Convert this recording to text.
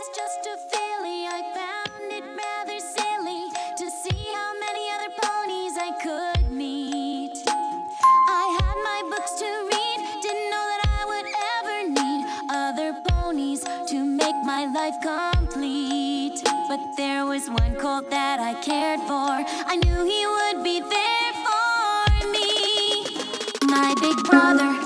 was just a filly. I found it rather silly to see how many other ponies I could meet. I had my books to read, didn't know that I would ever need other ponies to make my life complete. But there was one colt that I cared for. I knew he would be there for me. My big brother